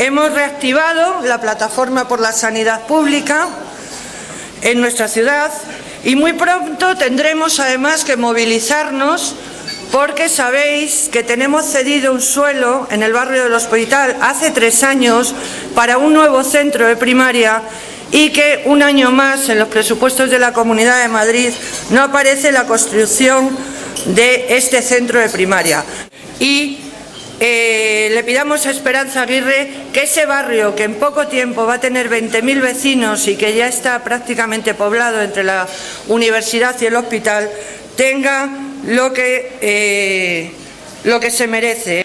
Hemos reactivado la plataforma por la sanidad pública en nuestra ciudad y muy pronto tendremos además que movilizarnos porque sabéis que tenemos cedido un suelo en el barrio del Hospital hace 3 años para un nuevo centro de primaria y que un año más en los presupuestos de la Comunidad de Madrid no aparece la construcción de este centro de primaria. Y le pidamos a Esperanza Aguirre que ese barrio, que en poco tiempo va a tener 20.000 vecinos y que ya está prácticamente poblado entre la universidad y el hospital, tenga lo que se merece.